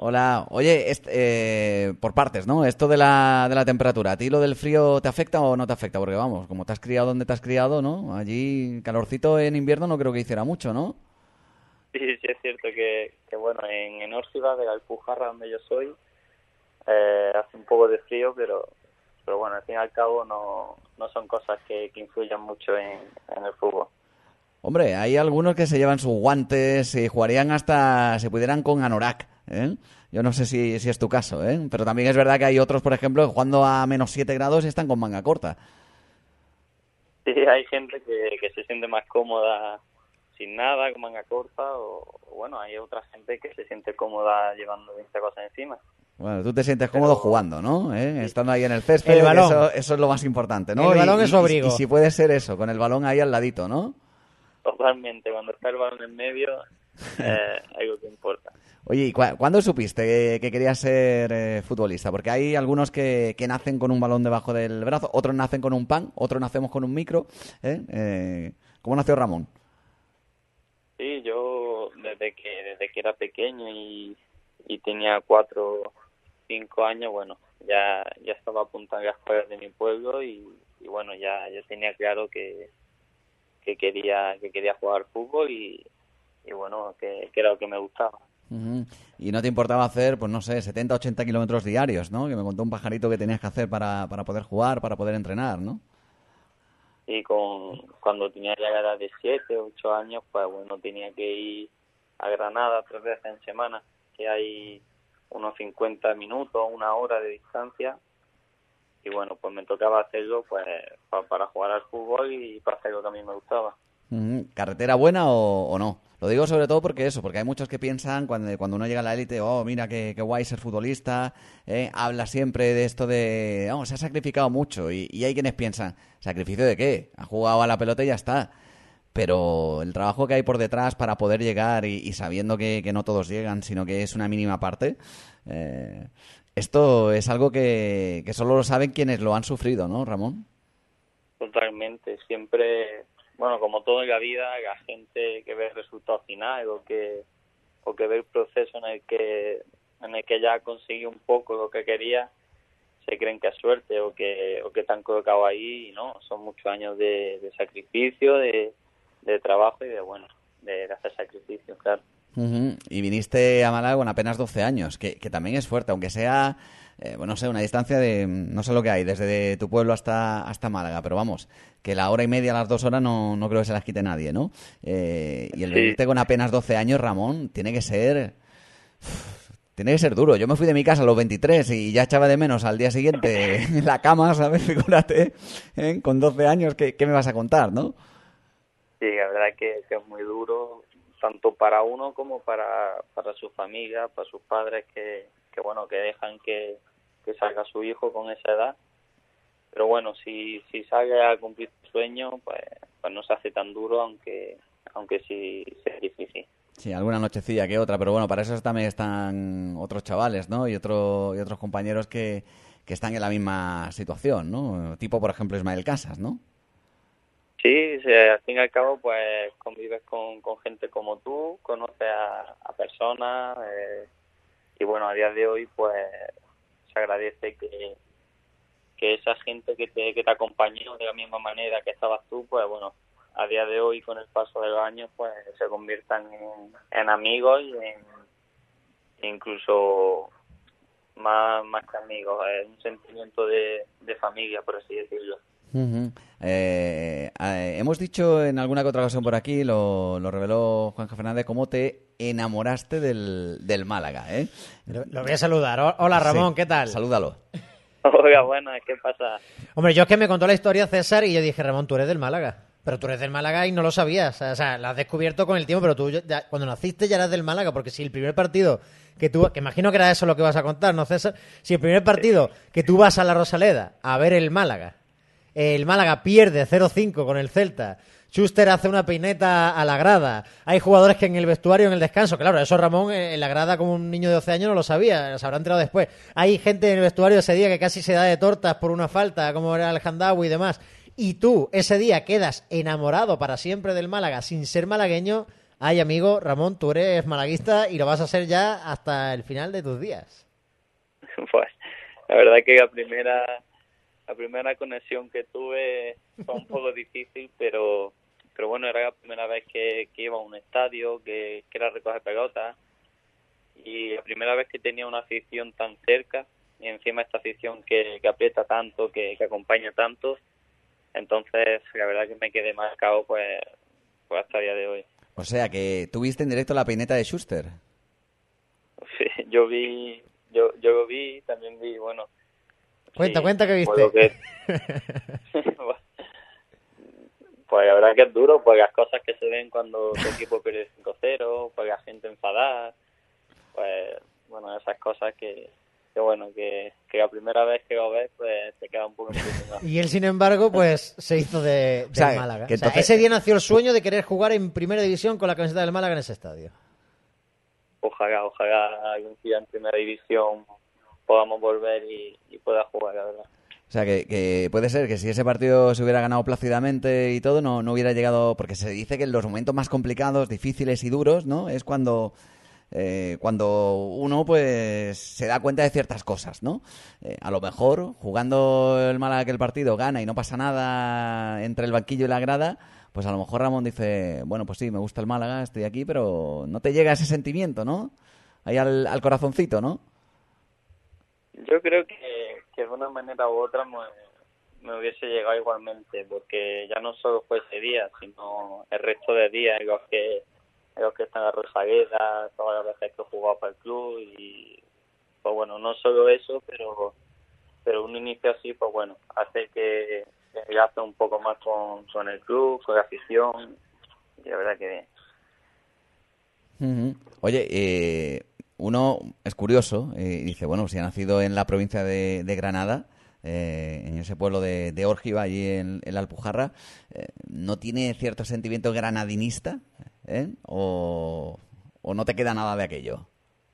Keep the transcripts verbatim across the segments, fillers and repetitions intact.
Hola. Oye, est- eh, por partes, ¿no? Esto de la, de la temperatura, ¿a ti lo del frío te afecta o no te afecta? Porque vamos, como te has criado donde te has criado, ¿no? Allí calorcito en invierno no creo que hiciera mucho, ¿no? Sí, sí es cierto que, que bueno, en, en Órsida, de la Alpujarra, donde yo soy, eh, hace un poco de frío, pero pero bueno, al fin y al cabo no, no son cosas que, que influyan mucho en, en el fútbol. Hombre, hay algunos que se llevan sus guantes y jugarían hasta, se pudieran con anorak, ¿eh? Yo no sé si, si es tu caso, ¿eh? Pero también es verdad que hay otros, por ejemplo, que jugando a menos siete grados están con manga corta. Sí, hay gente que, que se siente más cómoda sin nada, con manga corta, o, o bueno, hay otra gente que se siente cómoda llevando veinte cosas encima. Bueno, tú te sientes cómodo Pero- jugando, ¿no? ¿Eh? Estando ahí en el césped, El que balón. Eso, eso es lo más importante, ¿no? El Y- balón y, es su abrigo. Y, y si puede ser eso, con el balón ahí al ladito, ¿no? Totalmente, cuando está el balón en medio, eh, algo que importa. Oye, ¿y cua- cuándo supiste que, que querías ser eh, futbolista? Porque hay algunos que, que nacen con un balón debajo del brazo, otros nacen con un pan, otros nacemos con un micro. ¿eh? Eh, ¿Cómo nació Ramón? Sí, yo desde que desde que era pequeño y, y tenía cuatro, cinco años, bueno, ya ya estaba apuntando a las escuelas de mi pueblo y, y bueno, ya yo tenía claro que, que quería que quería jugar fútbol y, y bueno, que, que era lo que me gustaba. Ujú. Y no te importaba hacer, pues no sé, setenta, ochenta kilómetros diarios, ¿no? Que me contó un pajarito que tenías que hacer para, para poder jugar, para poder entrenar, ¿no? Y con cuando tenía ya la edad de siete, ocho años, pues bueno, tenía que ir a Granada tres veces en semana, que hay unos cincuenta minutos, una hora de distancia. Y bueno, pues me tocaba hacerlo pues pa- para jugar al fútbol y para hacer lo que a mí me gustaba. Ujú. ¿Carretera buena o, o no? Lo digo sobre todo porque eso, porque hay muchos que piensan cuando, cuando uno llega a la élite, oh, mira qué, qué guay ser futbolista, ¿eh? Habla siempre de esto de, oh, se ha sacrificado mucho. Y, y hay quienes piensan, ¿sacrificio de qué? Ha jugado a la pelota y ya está. Pero el trabajo que hay por detrás para poder llegar y, y sabiendo que, que no todos llegan, sino que es una mínima parte, eh, esto es algo que, que solo lo saben quienes lo han sufrido, ¿no, Ramón? Totalmente, siempre, bueno, como todo en la vida, la gente que ve el resultado final o que o que ve el proceso en el que en el que ya consiguió un poco lo que quería, se creen que es suerte o que o que te han colocado ahí y no, son muchos años de, de sacrificio, de, de trabajo y de, bueno, de, de hacer sacrificios, claro. Ujú. Y viniste a Málaga con apenas doce años, que, que también es fuerte, aunque sea, eh, bueno, no sé, una distancia de, no sé lo que hay, desde tu pueblo hasta, hasta Málaga, pero vamos, que la hora y media, las dos horas no, no creo que se las quite nadie, ¿no? Eh, y el Sí. venirte con apenas doce años, Ramón, tiene que ser... Tiene que ser duro. Yo me fui de mi casa a los veintitrés y ya echaba de menos al día siguiente en la cama, ¿sabes? Figúrate, ¿eh? Con doce años, ¿qué, qué me vas a contar, no? Sí, la verdad que, que es muy duro, tanto para uno como para, para su familia, para sus padres que, que bueno, que dejan que, que salga su hijo con esa edad. Pero bueno, si, si sale a cumplir su sueño, pues, pues no se hace tan duro, aunque aunque sí, sí es difícil. Sí, alguna nochecilla que otra, pero bueno, para eso también están otros chavales, ¿no? Y, otro, y otros compañeros que, que están en la misma situación, ¿no? Tipo, por ejemplo, Ismael Casas, ¿no? Sí, sí, al fin y al cabo, pues convives con, con gente como tú, conoces a, a personas eh, y bueno, a día de hoy, pues se agradece que, que esa gente que te, que te acompañó de la misma manera que estabas tú, pues bueno, a día de hoy, con el paso de los años, pues se conviertan en, en amigos y en, incluso más, más que amigos, es un sentimiento de, de familia, por así decirlo. Uh-huh. eh, eh, hemos dicho en alguna que otra ocasión por aquí, lo, lo reveló Juanja Fernández, cómo te enamoraste del, del Málaga, ¿eh? Lo, lo voy a saludar. O- Hola, Ramón, Sí, ¿qué tal? Salúdalo. Oiga, buenas, ¿qué pasa? Hombre, yo es que me contó la historia César y yo dije, Ramón, tú eres del Málaga. Pero tú eres del Málaga y no lo sabías. O sea, la has descubierto con el tiempo, pero tú ya- cuando naciste ya eras del Málaga, porque si el primer partido que tú... Que imagino que era eso lo que vas a contar, ¿no, César? Si el primer partido que tú vas a la Rosaleda a ver el Málaga, el Málaga pierde cero cinco con el Celta, Schuster hace una peineta a la grada, hay jugadores que en el vestuario, en el descanso, claro, eso Ramón en la grada como un niño de doce años no lo sabía, se habrá enterado después. Hay gente en el vestuario ese día que casi se da de tortas por una falta, como era el Handawi y demás. Y tú ese día quedas enamorado para siempre del Málaga sin ser malagueño, Ay, amigo, Ramón, tú eres malaguista y lo vas a ser ya hasta el final de tus días. Pues la verdad que la primera la primera conexión que tuve fue un poco difícil, pero pero bueno, era la primera vez que, que iba a un estadio, que, que era recoger pelotas, y la primera vez que tenía una afición tan cerca, y encima esta afición que, que aprieta tanto, que, que acompaña tanto. Entonces la verdad que me quedé marcado pues, pues hasta el día de hoy. O sea, que tuviste en directo la peineta de Schuster. Sí, yo vi, yo, yo lo vi, también vi, bueno. Cuenta, sí, cuenta que viste. Pues, que... pues la verdad que es duro, pues las cosas que se ven cuando tu equipo pierde cinco cero, pues la gente enfadada, pues bueno, esas cosas que, que bueno, que, que la primera vez que lo ves, pues te queda un poco impresionado. Y él, sin embargo, pues se hizo de, de O sea, Málaga. que O sea, entonces- ese día nació el sueño de querer jugar en primera división con la camiseta del Málaga en ese estadio. Ojalá, ojalá algún día en primera división podamos volver y, y pueda jugar, la verdad. O sea, que, que puede ser que si ese partido se hubiera ganado plácidamente y todo, no, no hubiera llegado... Porque se dice que en los momentos más complicados, difíciles y duros, ¿no? Es cuando... Eh, cuando uno pues se da cuenta de ciertas cosas, ¿no? Eh, a lo mejor jugando el Málaga aquel partido gana y no pasa nada entre el banquillo y la grada, pues a lo mejor Ramón dice, bueno, pues sí, me gusta el Málaga, estoy aquí, pero no te llega ese sentimiento, ¿no? Ahí al, al corazoncito, ¿no? Yo creo que, que de una manera u otra me, me hubiese llegado igualmente, porque ya no solo fue ese día, sino el resto de días en los que en los que están en la Rosaleda, todas las veces que he jugado para el club, y pues bueno, no solo eso, pero pero un inicio así, pues bueno, hace que que enlace un poco más con, con el club, con la afición, y la verdad que bien. Ujú. Oye, eh, uno es curioso eh, y dice, bueno, si ha nacido en la provincia de, de Granada, eh, en ese pueblo de, de Órgiva, allí en, en la Alpujarra, eh, ¿no tiene cierto sentimiento granadinista? ¿Eh? ¿O, o no te queda nada de aquello?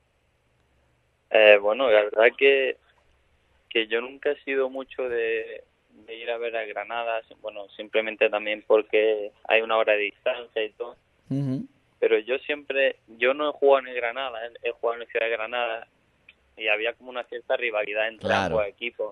Eh, bueno, la verdad que que yo nunca he sido mucho de, de ir a ver a Granada, bueno, simplemente también porque hay una hora de distancia y todo, Ujú. pero yo siempre, yo no he jugado en el Granada, he jugado en la ciudad de Granada, y había como una cierta rivalidad entre Claro. ambos equipos,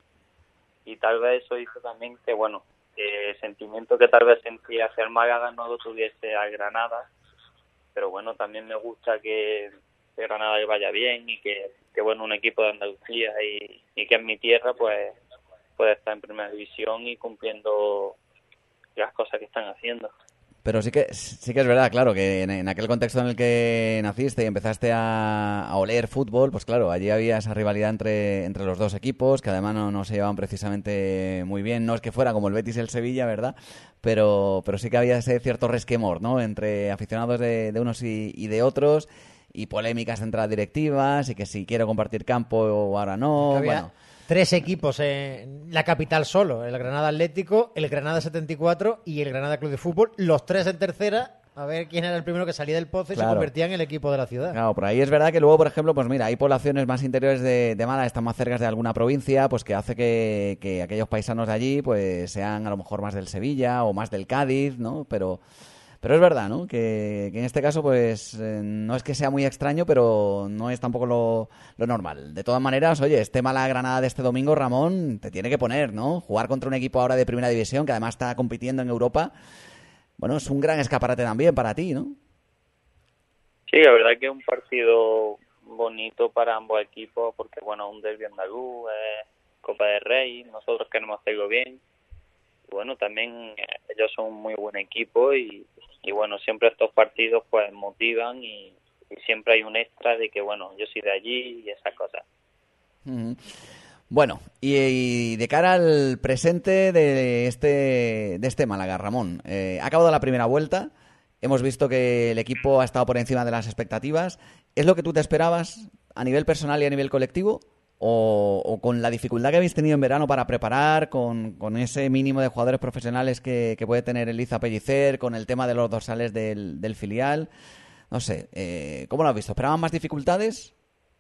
y tal vez eso hizo también que, bueno, que el sentimiento que tal vez sentía hacia el Málaga no lo tuviese al Granada, pero bueno, también me gusta que, que Granada le vaya bien y que, que bueno, un equipo de Andalucía y, y que en mi tierra pues puede estar en primera división y cumpliendo las cosas que están haciendo. Pero sí que sí que es verdad, claro, que en, en aquel contexto en el que naciste y empezaste a, a oler fútbol, pues claro, allí había esa rivalidad entre, entre los dos equipos, que además no, no se llevaban precisamente muy bien. No es que fuera como el Betis y el Sevilla, ¿verdad? Pero, pero sí que había ese cierto resquemor, ¿no? Entre aficionados de, de unos y, y de otros, y polémicas entre las directivas, y que si quiero compartir campo o ahora no, Había bueno... tres equipos en la capital solo, el Granada Atlético, el Granada setenta y cuatro y el Granada Club de Fútbol, los tres en tercera, a ver quién era el primero que salía del pozo y Claro. se convertía en el equipo de la ciudad. Claro, por ahí es verdad que luego, por ejemplo, pues mira, hay poblaciones más interiores de, de Málaga, están más cerca de alguna provincia, pues que hace que, que aquellos paisanos de allí pues sean a lo mejor más del Sevilla o más del Cádiz, ¿no? Pero, pero es verdad, ¿no? Que, que en este caso pues eh, no es que sea muy extraño, pero no es tampoco lo, lo normal. De todas maneras, oye, este Málaga-Granada de este domingo, Ramón, te tiene que poner, ¿no? Jugar contra un equipo ahora de primera división que además está compitiendo en Europa, bueno, es un gran escaparate también para ti, ¿no? Sí, la verdad que es un partido bonito para ambos equipos porque, bueno, un derbi andaluz, eh, Copa del Rey, nosotros queremos hacerlo bien. Y bueno, también eh, ellos son un muy buen equipo y, y bueno, siempre estos partidos pues motivan y, y siempre hay un extra de que, bueno, yo soy de allí y esas cosas. Ujú. Bueno, y, y de cara al presente de este, de este Málaga, Ramón, eh, ha acabado la primera vuelta, hemos visto que el equipo ha estado por encima de las expectativas. ¿Es lo que tú te esperabas a nivel personal y a nivel colectivo? ¿O, o con la dificultad que habéis tenido en verano para preparar, con, con ese mínimo de jugadores profesionales que, que puede tener Eliza Pellicer, con el tema de los dorsales del, del filial? No sé, eh, ¿cómo lo has visto? ¿Esperaban más dificultades?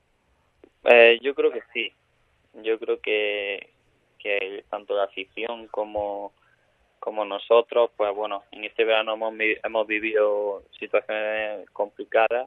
Eh, yo creo que sí. Yo creo que, que tanto la afición como, como nosotros, pues bueno, en este verano hemos, hemos vivido situaciones complicadas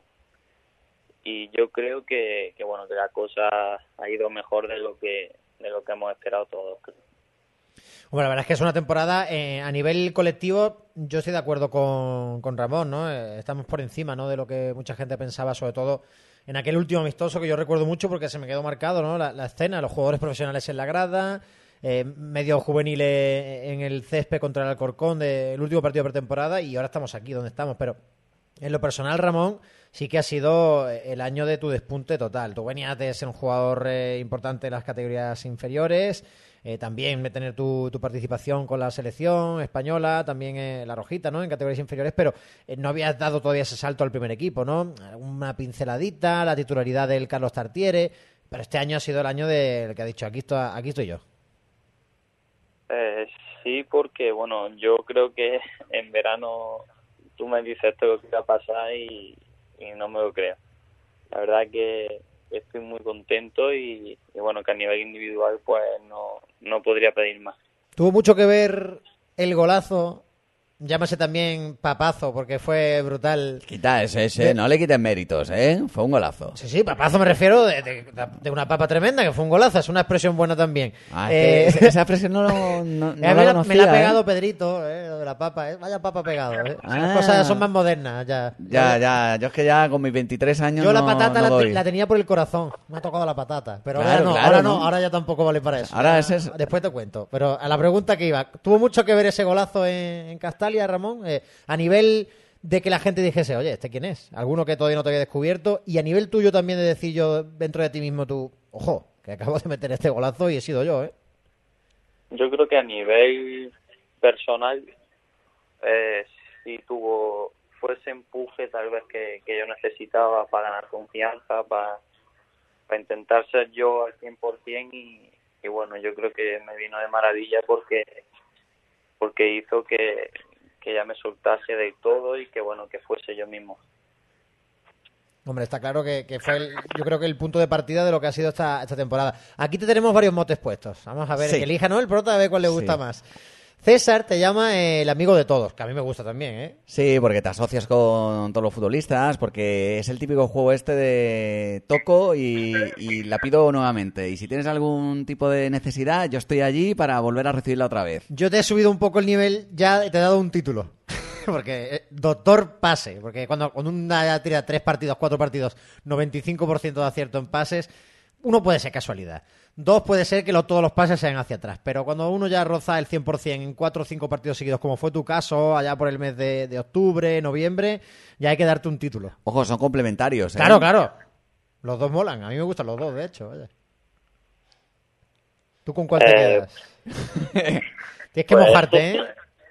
y yo creo que, que bueno, que la cosa ha ido mejor de lo que de lo que hemos esperado todos. Bueno, la verdad es que es una temporada, eh, a nivel colectivo, yo estoy de acuerdo con, con Ramón, ¿no? Eh, estamos por encima, ¿no?, de lo que mucha gente pensaba, sobre todo en aquel último amistoso que yo recuerdo mucho porque se me quedó marcado, ¿no?, la, la escena, los jugadores profesionales en la grada, eh, medio juveniles en el césped contra el Alcorcón del último partido de pretemporada, y ahora estamos aquí donde estamos, pero en lo personal, Ramón, sí que ha sido el año de tu despunte total. Tú venías de ser un jugador eh, importante en las categorías inferiores, eh, también de tener tu, tu participación con la selección española, también eh, la rojita, ¿no?, en categorías inferiores, pero eh, no habías dado todavía ese salto al primer equipo, ¿no? Una pinceladita, la titularidad del Carlos Tartiere, pero este año ha sido el año del que ha dicho, aquí estoy, aquí estoy yo. Eh, sí, porque bueno, yo creo que en verano tú me dices esto lo que va a pasar y, y no me lo creo. La verdad que estoy muy contento y, y bueno, que a nivel individual pues no, no podría pedir más. Tuvo mucho que ver el golazo, llámase también papazo, porque fue brutal. Quita ese, ese, no le quiten méritos, ¿eh? Fue un golazo. Sí, sí, papazo me refiero de, de, de una papa tremenda, que fue un golazo, es una expresión buena también. Ah, eh, es que esa expresión no, no, no me, la la, conocía, me la ha pegado ¿eh? Pedrito, eh, lo de la papa, eh. Vaya papa pegado. Eh. Ah. Las cosas son más modernas ya. Ya, ya, yo es que ya con mis veintitrés años Yo no, la patata no la, doy. la tenía por el corazón, me ha tocado la patata, pero Claro, ahora no, claro, ahora no, ¿no? ahora ya tampoco vale para eso. Ahora Ya, ese es- Después te cuento, pero a la pregunta que iba, ¿tuvo mucho que ver ese golazo en, en Castalia, Ramón? Eh, a nivel de que la gente dijese, oye, ¿este quién es? Alguno que todavía no te había descubierto, y a nivel tuyo también de decir yo dentro de ti mismo, tú, ojo, que acabo de meter este golazo y he sido yo, ¿eh? Yo creo que a nivel personal eh, sí tuvo, fue ese empuje tal vez que, que yo necesitaba para ganar confianza, para, para intentar ser yo al cien por ciento y, y bueno, yo creo que me vino de maravilla porque porque hizo que, que ya me soltase del todo y que bueno, que fuese yo mismo. Hombre, está claro que, que fue, el, yo creo que el punto de partida de lo que ha sido esta, esta temporada. Aquí te tenemos varios motes puestos. Vamos a ver, Sí. que elija, ¿no?, el prota, a ver cuál le gusta Sí. más. César te llama eh, el amigo de todos, que a mí me gusta también, ¿eh? Sí, porque te asocias con todos los futbolistas, porque es el típico juego este de toco y, y la pido nuevamente. Y si tienes algún tipo de necesidad, yo estoy allí para volver a recibirla otra vez. Yo te he subido un poco el nivel ya y te he dado un título. Porque, eh, doctor pase, porque cuando, cuando una ya tira tres partidos, cuatro partidos, noventa y cinco por ciento de acierto en pases, uno puede ser casualidad. Dos puede ser que lo- todos los pases sean hacia atrás. Pero cuando uno ya roza el cien por ciento en cuatro o cinco partidos seguidos, como fue tu caso, allá por el mes de, de octubre, noviembre, ya hay que darte un título. Ojo, son complementarios, ¿eh? Claro, claro. Los dos molan. A mí me gustan los dos, de hecho. Vaya. ¿Tú con cuál te Eh, quedas? Tienes que pues- mojarte, ¿eh?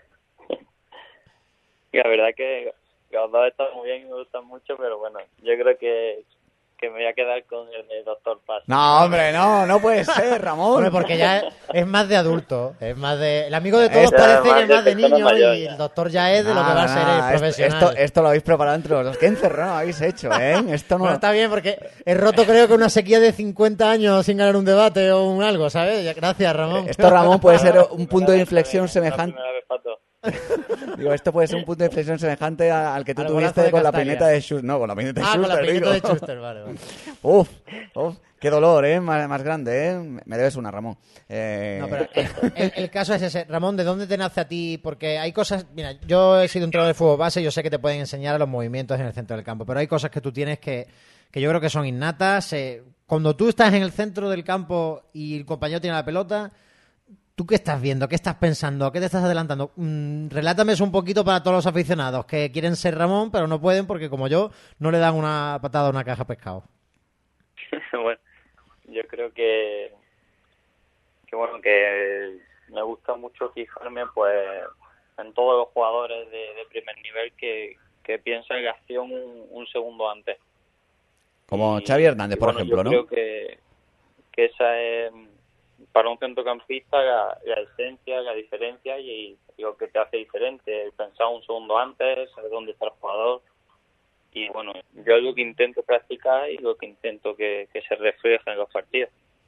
Y la verdad que los dos están muy bien y me gustan mucho, pero bueno, yo creo que, que me voy a quedar con el de Doctor Paz. No, hombre, no, no puede ser, Ramón. Hombre, porque ya es, es más de adulto, es más de... El amigo de todos Esta- parece que es más de más de persona niño mayor, y ya. el doctor ya es de lo que va a ser Nada, el esto- profesional. Esto, esto lo habéis preparado entre los dos. Qué encerrado habéis hecho, ¿eh? Esto no... Bueno, está bien porque he roto creo que una sequía de cincuenta años sin ganar un debate o un algo, ¿sabes? Ya- Gracias, Ramón. Esto, Ramón, puede ser un Primera punto de vez, inflexión la semejante... primera vez para todos. Digo, esto puede ser un punto de inflexión semejante a- al que tú Al golazo tuviste de con la Castalia. peineta de Schuster. No, con la peineta de Ah, con la Schuster, peineta de digo. Schuster, vale, vale. Uf, uf, qué dolor, ¿eh? Más, más grande, ¿eh? Me debes una, Ramón. Eh, No, pero el, el- el caso es ese. Ramón, ¿de dónde te nace a ti? Porque hay cosas... Mira, yo he sido entrenador de fútbol base, yo sé que te pueden enseñar los movimientos en el centro del campo, pero hay cosas que tú tienes que, que yo creo que son innatas. Eh, cuando tú estás en el centro del campo y el compañero tiene la pelota, ¿tú qué estás viendo? ¿Qué estás pensando? ¿Qué te estás adelantando? Mm, relátame eso un poquito para todos los aficionados que quieren ser Ramón, pero no pueden porque, como yo, no le dan una patada a una caja de pescado. Bueno, yo creo que, que bueno, que me gusta mucho fijarme pues en todos los jugadores de, de primer nivel que, que piensan la acción un, un segundo antes. Como Y- Xavi Hernández, y por bueno, ejemplo, yo ¿no? creo que, que esa es para un centrocampista la, la esencia, la diferencia y, y lo que te hace diferente, pensar un segundo antes, saber dónde está el jugador. Y bueno, yo es lo que intento practicar y lo que intento que, que se refleje en los partidos.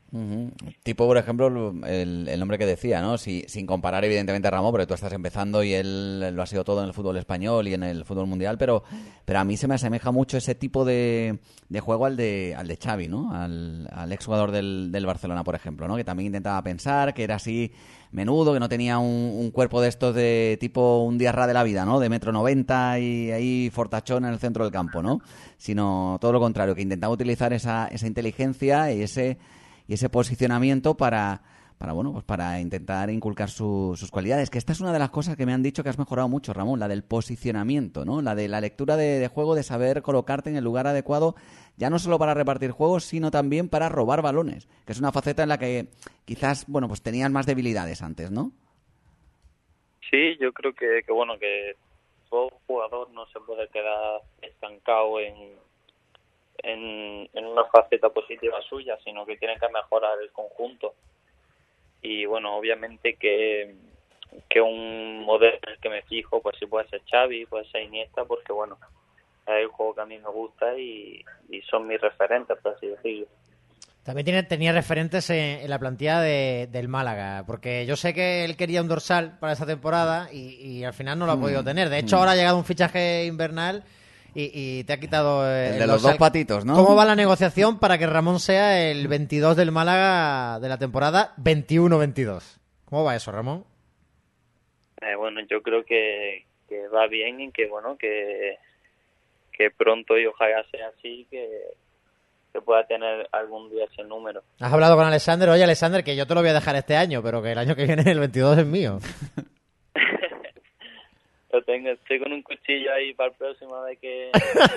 Uh-huh. Tipo, por ejemplo, el, el nombre que decía, ¿no? Si, sin comparar evidentemente a Ramón, porque tú estás empezando y él lo ha sido todo en el fútbol español y en el fútbol mundial, pero, pero a mí se me asemeja mucho ese tipo de, de juego al de, al de Xavi, ¿no? Al, al exjugador del, del Barcelona, por ejemplo, ¿no? Que también intentaba pensar, que era así menudo, que no tenía un, un cuerpo de estos de tipo un Diarra de la vida, ¿no? De metro noventa y ahí fortachón en el centro del campo, ¿no? Sino todo lo contrario, que intentaba utilizar esa, esa inteligencia y ese y ese posicionamiento para, para bueno, pues para intentar inculcar su, sus cualidades. Que esta es una de las cosas que me han dicho que has mejorado mucho, Ramón, la del posicionamiento, ¿no? La de la lectura de, de juego, de saber colocarte en el lugar adecuado, ya no solo para repartir juegos, sino también para robar balones, que es una faceta en la que quizás, bueno, pues tenían más debilidades antes, ¿no? Sí, yo creo que, que bueno, que todo jugador no se puede quedar estancado en En, en una faceta positiva suya, sino que tienen que mejorar el conjunto. Y bueno, obviamente que, que un modelo en el que me fijo, pues sí puede ser Xavi, puede ser Iniesta, porque bueno, es el juego que a mí me gusta y, y son mis referentes, por así decirlo. También tiene, tenía referentes en, en la plantilla de, del Málaga, porque yo sé que él quería un dorsal para esa temporada y, y al final no lo ha podido tener. De hecho, ahora ha llegado un fichaje invernal Y, y te ha quitado el, el de los dos patitos, ¿no? ¿Cómo va la negociación para que Ramón sea el veintidós del Málaga de la temporada veintiuno veintidós? ¿Cómo va eso, Ramón? Eh, bueno, yo creo que, que va bien y que bueno, que, que pronto y ojalá sea así, que, que pueda tener algún día ese número. ¿Has hablado con Alexander? Oye, Alexander, que yo te lo voy a dejar este año, pero que el año que viene el veintidós es mío. Lo tengo, estoy con un cuchillo ahí para el próximo vez que...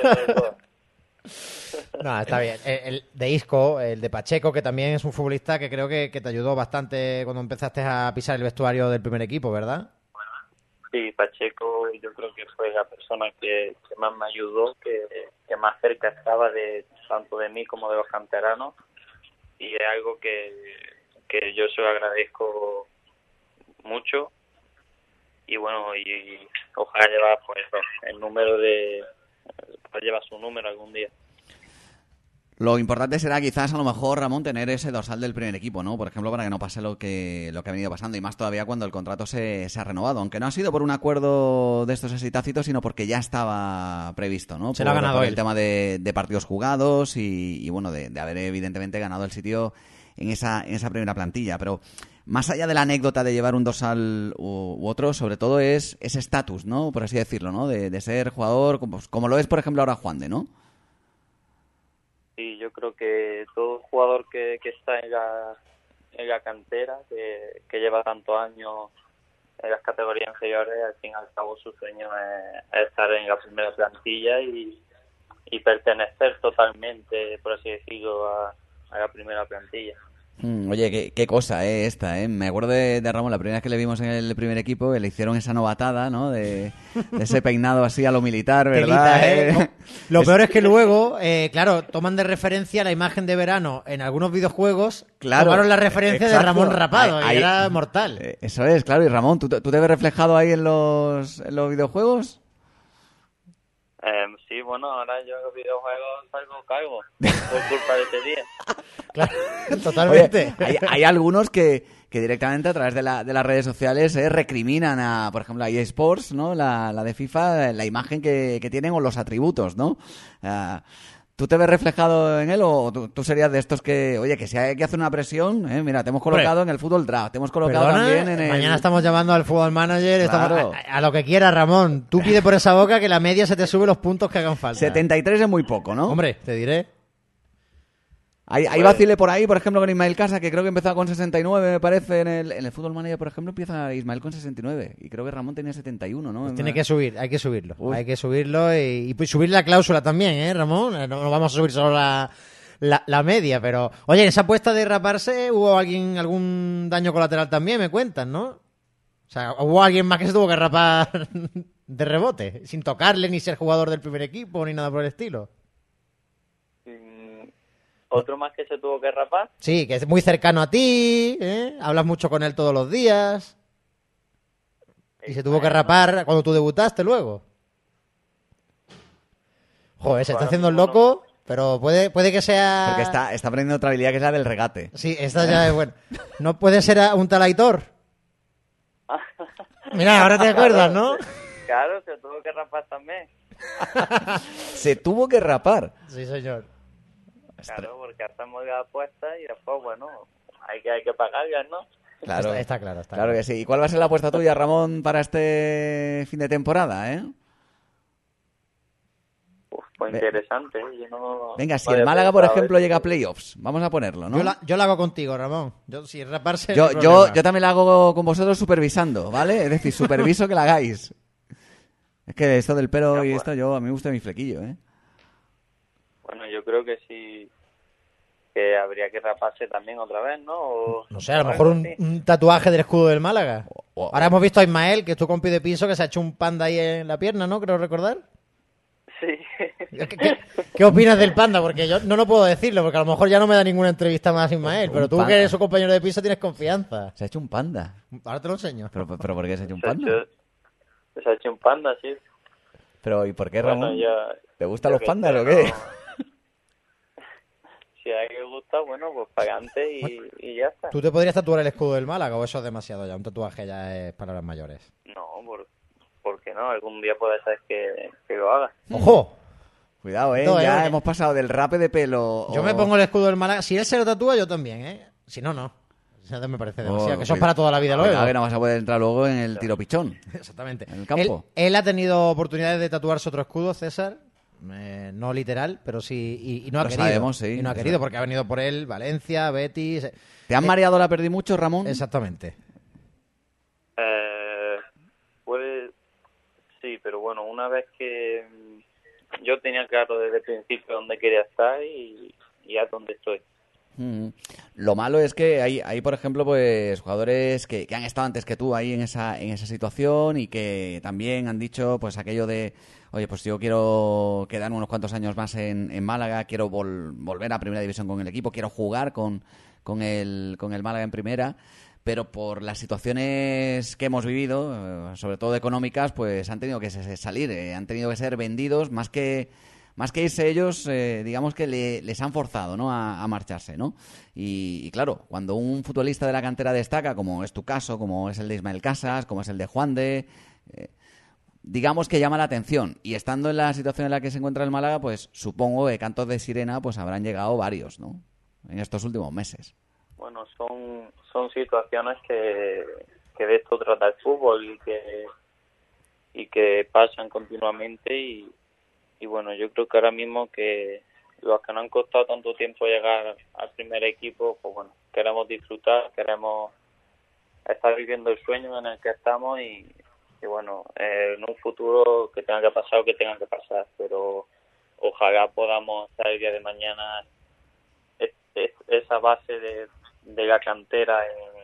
No, está bien. El, el de Isco, el de Pacheco, que también es un futbolista que creo que, que te ayudó bastante cuando empezaste a pisar el vestuario del primer equipo, ¿verdad? Sí, Pacheco yo creo que fue la persona que, que más me ayudó, que, que más cerca estaba de tanto de mí como de los canteranos, y es algo que, que yo se lo agradezco mucho. Y bueno, y, y ojalá llevar pues el número de... Ojalá llevar su número algún día. Lo importante será quizás a lo mejor, Ramón, tener ese dorsal del primer equipo, ¿no? Por ejemplo, para que no pase lo que lo que ha venido pasando, y más todavía cuando el contrato se, se ha renovado, aunque no ha sido por un acuerdo de estos así tácitos, sino porque ya estaba previsto, ¿no? Se por, lo ha ganado por él. el tema de, de partidos jugados y, y bueno, de, de haber evidentemente ganado el sitio en esa, en esa primera plantilla, pero... Más allá de la anécdota de llevar un dorsal u, u otro, sobre todo es ese estatus, ¿no? Por así decirlo, ¿no? De, de ser jugador, como, como lo es, por ejemplo, ahora Juande, ¿no? Sí, yo creo que todo jugador que, que está en la, en la cantera, que, que lleva tantos años en las categorías inferiores, al fin y al cabo su sueño es, es estar en la primera plantilla y, y pertenecer totalmente, por así decirlo, a, a la primera plantilla. Mm, oye, qué, qué cosa, ¿eh? Esta, ¿eh? Me acuerdo de, de Ramón, la primera vez que le vimos en el primer equipo, que le hicieron esa novatada, ¿no? De, de ese peinado así a lo militar, ¿verdad? Telita, ¿eh? ¿Eh? Lo peor es que luego, eh, claro, toman de referencia la imagen de verano en algunos videojuegos. Claro, tomaron la referencia exacto. de Ramón rapado Ahí- y ahí- era mortal. Eh, Eso es, claro. Y Ramón, ¿tú, te- tú te ves reflejado ahí en los, en los videojuegos? Eh, sí, bueno, ahora yo en los videojuegos salgo calvo por culpa de este día. Claro, Oye, totalmente. hay, hay algunos que, que directamente a través de, la, de las redes sociales eh, recriminan a, por ejemplo, a E A Sports, ¿no? La, la de FIFA, la imagen que, que tienen o los atributos, ¿no? Ah, ¿tú te ves reflejado en él o tú, tú serías de estos que, oye, que si hay que hacer una presión, eh, mira, te hemos colocado Hombre, en el fútbol draft, te hemos colocado Perdona, también en el... mañana estamos llamando al fútbol manager, Claro. estamos a, a lo que quiera, Ramón. Tú pide por esa boca que la media se te sube los puntos que hagan falta. setenta y tres es muy poco, ¿no? Hombre, te diré. Hay, hay vacile por ahí, por ejemplo, con Ismael Casa, que creo que empezó con sesenta y nueve, me parece, en el, en el Fútbol Manager, por ejemplo, empieza Ismael con sesenta y nueve. Y creo que Ramón tenía setenta y uno, ¿no? Pues tiene que subir, hay que subirlo. Uy. Hay que subirlo y, y pues subir la cláusula también, ¿eh, Ramón? No, no vamos a subir solo la, la, la media, pero... Oye, en esa apuesta de raparse hubo alguien algún daño colateral también, me cuentan, ¿no? O sea, hubo alguien más que se tuvo que rapar de rebote, sin tocarle ni ser jugador del primer equipo ni nada por el estilo. Mm, Otro más que se tuvo que rapar. Sí, que es muy cercano a ti, ¿eh? Hablas mucho con él todos los días. Y se tuvo que rapar cuando tú debutaste luego. Joder, se está Ahora haciendo el mismo loco, pero puede, puede que sea... Porque está, está aprendiendo otra habilidad que es la del regate. Sí, esta ya es buena. ¿No puede ser un tal Aitor? Mira, ahora te acuerdas, ¿no? Claro, se tuvo que rapar también. Se tuvo que rapar. Sí, señor. Claro, porque hacemos la apuesta y después, bueno, hay que, hay que pagarlas, ¿no? Claro, Está, está claro, está claro claro. que sí. ¿Y cuál va a ser la apuesta tuya, Ramón, para este fin de temporada, eh? Uf, pues Ve- interesante. ¿eh? Yo no, Venga, si no el había Málaga, por pensado ejemplo, eso. llega a playoffs, vamos a ponerlo, ¿no? Yo, la, yo la hago contigo, Ramón. Yo, si raparse... no Yo, hay yo, problema. yo también la hago con vosotros supervisando, ¿vale? Es decir, superviso que la hagáis. Es que esto del pelo Ya, y pues. esto, yo a mí me gusta mi flequillo, ¿eh? Bueno, yo creo que sí, que habría que raparse también otra vez, ¿no? O- No sé, a lo o mejor algo un, así. un tatuaje del escudo del Málaga. o- Ahora hemos visto a Ismael, que es tu compi de piso, que se ha hecho un panda ahí en la pierna, ¿no? Creo recordar. Sí. ¿Qué, qué, qué opinas del panda? Porque yo no lo puedo decirlo, porque a lo mejor ya no me da ninguna entrevista más Ismael, Un pero tú panda. que eres su compañero de piso tienes confianza. Se ha hecho un panda. Ahora te lo enseño. ¿Pero, pero por qué se ha hecho un Se ha panda? hecho, se ha hecho un panda, sí. Pero ¿y por qué, Bueno, Ramón? ya- ¿Te gustan yo los qué pandas sé, o qué? no. Si a alguien le gusta, bueno, pues pagante y, y ya está. ¿Tú te podrías tatuar el escudo del Málaga o eso es demasiado ya? Un tatuaje ya es para los mayores. No, por, ¿por qué no? Algún día puede ser que, que lo haga. ¡Ojo! Cuidado, ¿eh? No, eh, ya oye. hemos pasado del rape de pelo... Yo o- me pongo el escudo del Málaga. Si él se lo tatúa, yo también, ¿eh? Si no, no. Eso me parece demasiado. o- que eso es para toda la vida luego. Cuidado que no vas a poder entrar luego en el tiro pichón. Exactamente. En el campo. Él, él ha tenido oportunidades de tatuarse otro escudo, César. Eh, no literal, pero sí. Y, y no ha Lo querido. sabemos, sí. Y no ha querido porque ha venido por él Valencia, Betis. eh, ¿Te han mareado la perdí mucho, Ramón? Exactamente. Eh, puede, sí, pero bueno, una vez que mm, yo tenía claro desde el principio dónde quería estar y, y a dónde estoy. Mm. Lo malo es que hay, hay por ejemplo, pues jugadores que, que han estado antes que tú ahí en esa, en esa situación y que también han dicho pues aquello de, oye, pues yo quiero quedarme unos cuantos años más en, en Málaga, quiero vol- volver a Primera División con el equipo, quiero jugar con, con, el, con el Málaga en Primera, pero por las situaciones que hemos vivido, eh, sobre todo económicas, pues han tenido que se- salir, eh, han tenido que ser vendidos más que... Más que irse ellos, eh, digamos que le- les han forzado, ¿no? a, a marcharse, ¿no? Y, y claro, cuando un futbolista de la cantera destaca, como es tu caso, como es el de Ismael Casas, como es el de Juan de, eh, digamos que llama la atención. Y estando en la situación en la que se encuentra el Málaga, pues supongo que cantos de sirena pues habrán llegado varios, ¿no? En estos últimos meses. Bueno, son son situaciones que, que de esto trata el fútbol y que y que pasan continuamente y, y bueno, yo creo que ahora mismo que los que no han costado tanto tiempo llegar al primer equipo, pues bueno, queremos disfrutar, queremos estar viviendo el sueño en el que estamos y, y bueno, eh, en un futuro que tenga que pasar o que tenga que pasar, pero ojalá podamos estar el día de mañana es, es- esa base de, de la cantera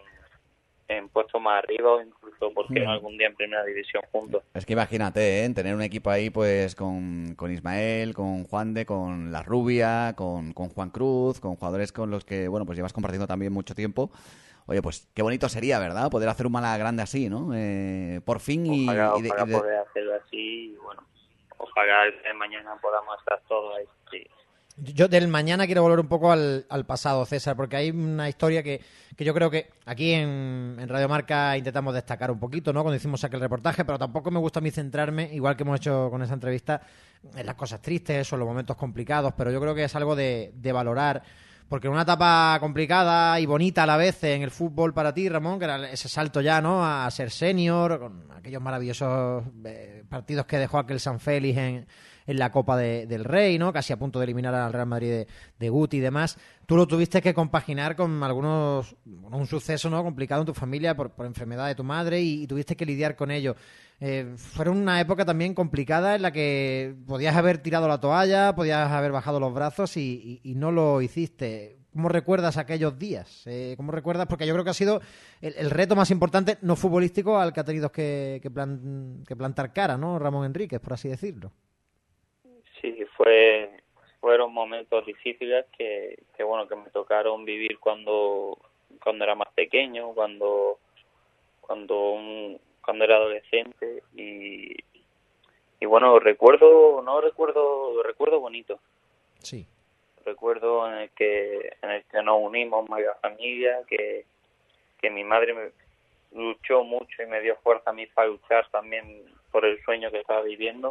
en, en puestos más arriba o incluso, porque Mm. algún día en primera división juntos. Es que imagínate, ¿eh? En tener un equipo ahí pues con, con Ismael, con Juan de, con La Rubia, con, con Juan Cruz, con jugadores con los que, bueno, pues llevas compartiendo también mucho tiempo. Oye, pues qué bonito sería, ¿verdad? Poder hacer un Málaga grande así, ¿no? Eh, por fin y, Ojalá, y de- ojalá y de- poder hacerlo así y bueno, ojalá el día de mañana podamos estar todos ahí. Sí. Yo del mañana quiero volver un poco al, al pasado, César, porque hay una historia que, que yo creo que aquí en, en Radio Marca intentamos destacar un poquito, ¿no? Cuando hicimos aquel reportaje, pero tampoco me gusta a mí centrarme, igual que hemos hecho con esa entrevista, en las cosas tristes o en los momentos complicados, pero yo creo que es algo de, de valorar. Porque en una etapa complicada y bonita a la vez en el fútbol para ti, Ramón, que era ese salto ya, ¿no? A ser senior, con aquellos maravillosos eh, partidos que dejó aquel San Félix en, en la Copa de- del Rey, ¿no? Casi a punto de eliminar al Real Madrid de, de Guti y demás. Tú lo tuviste que compaginar con algunos, bueno, un suceso, ¿no? Complicado en tu familia por, por enfermedad de tu madre y, y tuviste que lidiar con ello. Eh, fueron una época también complicada en la que podías haber tirado la toalla, podías haber bajado los brazos y, y- y no lo hiciste. ¿Cómo recuerdas aquellos días? Eh, ¿Cómo recuerdas? Porque yo creo que ha sido el, el reto más importante, no futbolístico, al que ha tenido que, que, plan- que plantar cara, ¿no? Ramón Enríquez, por así decirlo. Sí, fue fueron momentos difíciles que, que bueno que me tocaron vivir cuando cuando era más pequeño, cuando cuando un- cuando era adolescente y y bueno recuerdo no recuerdo recuerdo bonito. Sí. recuerdo en el que en el que nos unimos más familia, que, que mi madre me luchó mucho y me dio fuerza a mí para luchar también por el sueño que estaba viviendo.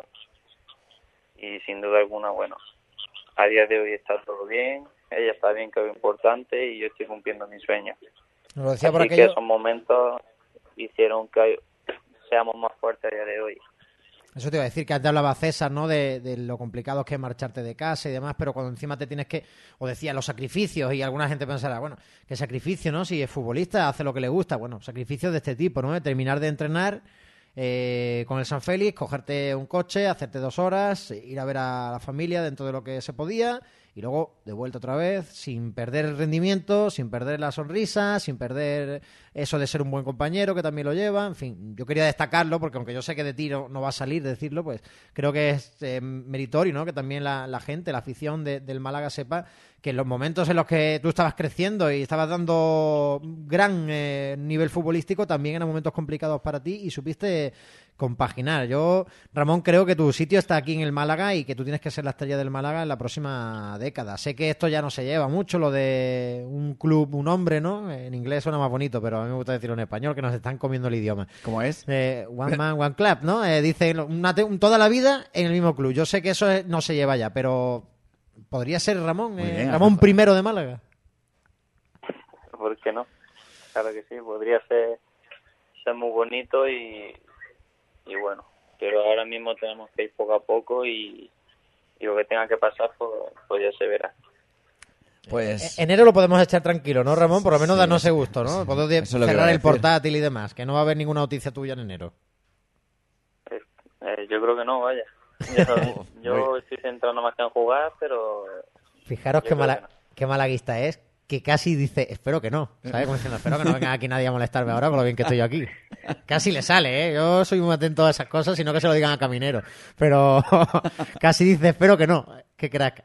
Y sin duda alguna, bueno, a día de hoy está todo bien, ella está bien, que es lo importante, y yo estoy cumpliendo mi sueño. Nos lo decía por Así aquello... que esos momentos hicieron que seamos más fuertes a día de hoy. Eso te iba a decir, que antes hablaba César, ¿no? De, de lo complicado que es marcharte de casa y demás, pero cuando encima te tienes que... O decía, los sacrificios, y alguna gente pensará, bueno, ¿qué sacrificio, no? Si es futbolista, hace lo que le gusta. Bueno, sacrificios de este tipo, ¿no? De terminar de entrenar eh, con el San Félix, cogerte un coche, hacerte dos horas, ir a ver a la familia dentro de lo que se podía, y luego de vuelta otra vez, sin perder el rendimiento, sin perder la sonrisa, sin perder eso de ser un buen compañero, que también lo lleva. En fin, yo quería destacarlo porque aunque yo sé que de ti no, no va a salir decirlo, pues creo que es eh, meritorio, ¿no? Que también la, la gente, la afición de, del Málaga sepa que en los momentos en los que tú estabas creciendo y estabas dando gran eh, nivel futbolístico, también eran momentos complicados para ti y supiste compaginar. Yo, Ramón, creo que tu sitio está aquí en el Málaga y que tú tienes que ser la estrella del Málaga en la próxima década. Sé que esto ya no se lleva mucho, lo de un club, un hombre, ¿no? En inglés suena más bonito, pero a mí me gusta decirlo en español, que nos están comiendo el idioma. ¿Cómo es? Eh, one man, one club, ¿no? Eh, dice una te- toda la vida en el mismo club. Yo sé que eso es- no se lleva ya, pero podría ser Ramón, eh, bien, Ramón primero de Málaga. ¿Por qué no? Claro que sí, podría ser, ser muy bonito y, y bueno, pero ahora mismo tenemos que ir poco a poco y, y lo que tenga que pasar, pues, pues ya se verá. Pues... Enero lo podemos echar tranquilo, ¿no, Ramón? Por lo menos Sí, darnos ese sí, gusto, ¿no? sí. Podemos Eso es lo que iba cerrar a el decir. portátil y demás, que no va a haber ninguna noticia tuya en enero. Eh, eh, yo creo que no, vaya. Yo, yo estoy centrado más que en jugar, pero... Fijaros Yo qué, creo mala, que no. qué malaguista es, que casi dice, espero que no, ¿sabes? Como diciendo, espero que no venga aquí nadie a molestarme ahora con lo bien que estoy yo aquí. Casi le sale, ¿eh? Yo soy muy atento a esas cosas, sino que se lo digan a Caminero. Pero casi dice, espero que no. Qué crack.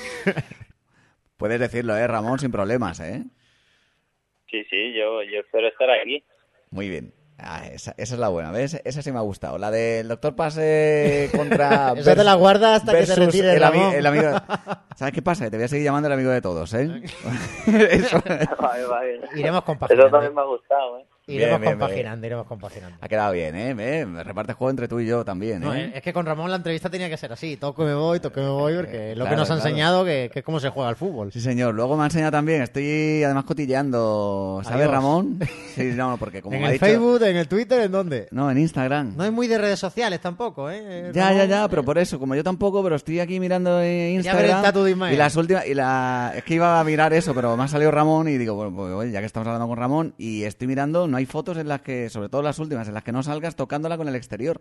Puedes decirlo, ¿eh, Ramón? Sin problemas, ¿eh? Sí, sí, yo, yo espero estar aquí. Muy bien. Ah, esa, esa es la buena, ¿ves? Esa sí me ha gustado. La del doctor Pase contra... Esa te la guardas hasta que te versus retires, el, ami- Ramón. el amigo... ¿Sabes qué pasa? Que te voy a seguir llamando el amigo de todos, ¿eh? Eso. Vale, vale. Iremos Eso compaginando. también me ha gustado, ¿eh? Iremos Bien, bien, compaginando, iremos compaginando. Ha quedado bien, ¿eh? ¿Eh? Me reparte juego entre tú y yo también, ¿eh? No, es que con Ramón la entrevista tenía que ser así, toco y me voy, toco y me voy, porque es lo que Claro, nos ha claro. enseñado que, que es cómo se juega al fútbol. Sí, señor. Luego me ha enseñado también, estoy además cotilleando, ¿sabes, Adiós. Ramón? Sí, no, porque como En me ha el dicho... Facebook, en el Twitter, ¿en dónde? No, en Instagram. No es muy de redes sociales tampoco, ¿eh? Ya, Ramón, ya, ya, eh. pero por eso, como yo tampoco, pero estoy aquí mirando en Quería ver el Instagram tatu de Ismael. y las últimas, y la, es que iba a mirar eso, pero me ha salido Ramón y digo, bueno, pues oye, ya que estamos hablando con Ramón y estoy mirando, no hay fotos en las que, sobre todo las últimas, en las que no salgas tocándola con el exterior.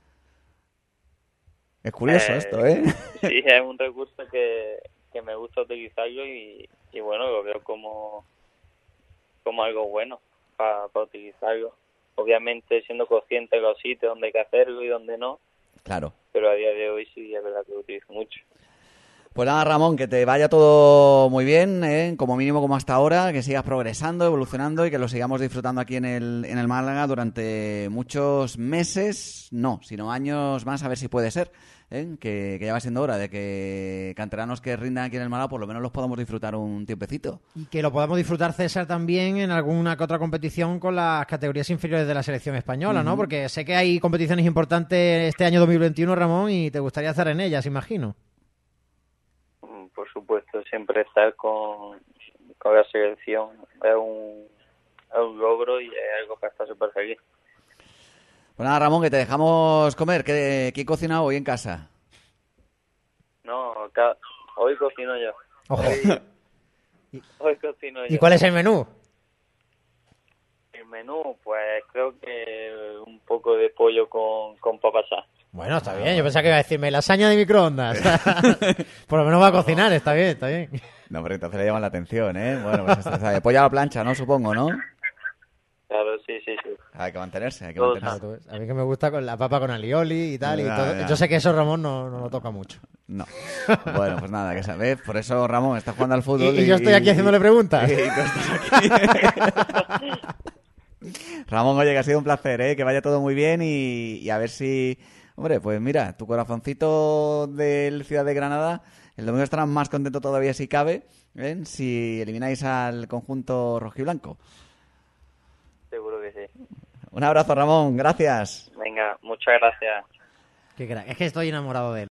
Es curioso Eh, esto, ¿eh? Sí, es un recurso que, que me gusta utilizarlo y, y bueno, lo veo como, como algo bueno para utilizarlo. Obviamente siendo consciente de los sitios donde hay que hacerlo y donde no, Claro. pero a día de hoy sí es verdad que lo utilizo mucho. Pues nada, Ramón, que te vaya todo muy bien, ¿eh? Como mínimo como hasta ahora, que sigas progresando, evolucionando y que lo sigamos disfrutando aquí en el, en el Málaga durante muchos meses, no, sino años más, a ver si puede ser, ¿eh? que, que ya va siendo hora de que canteranos que rindan aquí en el Málaga por lo menos los podamos disfrutar un tiempecito. Y que lo podamos disfrutar, César, también en alguna que otra competición con las categorías inferiores de la selección española, ¿no? Porque sé que hay competiciones importantes este año dos mil veintiuno, Ramón, y te gustaría estar en ellas, imagino. Por supuesto, siempre estar con, con la selección es un, es un logro y es algo para estar súper feliz. Pues nada, Ramón, que te dejamos comer. ¿Qué, qué cocinado hoy en casa? No, ca- hoy cocino yo. Ojo. Hoy, hoy cocino yo. ¿Y cuál es el menú? El menú, pues creo que un poco de pollo con, con papas asas. Bueno, está bien. Yo pensaba que iba a decirme lasaña de microondas. Por lo menos va a cocinar, está bien, está bien. No, pero entonces le llaman la atención, ¿eh? Bueno, pues esto, ¿sabes? Pollo a la plancha, ¿no? Supongo, ¿no? Claro, sí, sí, sí. Hay que mantenerse, hay que Todos. mantenerse. Claro, tú ves, a mí que me gusta con la papa con alioli y tal. Y Ya, todo. ya. Yo sé que eso Ramón no, no lo toca mucho. No. Bueno, pues nada, que sabes. Por eso Ramón está jugando al fútbol. Y- y yo estoy aquí haciéndole preguntas. Y, y tú estás aquí. Ramón, oye, que ha sido un placer, ¿eh? Que vaya todo muy bien y, y a ver si Hombre, pues mira, tu corazoncito del Ciudad de Granada, el domingo estará más contento todavía si cabe, ¿eh? Si elimináis al conjunto rojiblanco. Seguro que sí. Un abrazo, Ramón, gracias. Venga, muchas gracias. Qué crack. Es que estoy enamorado de él.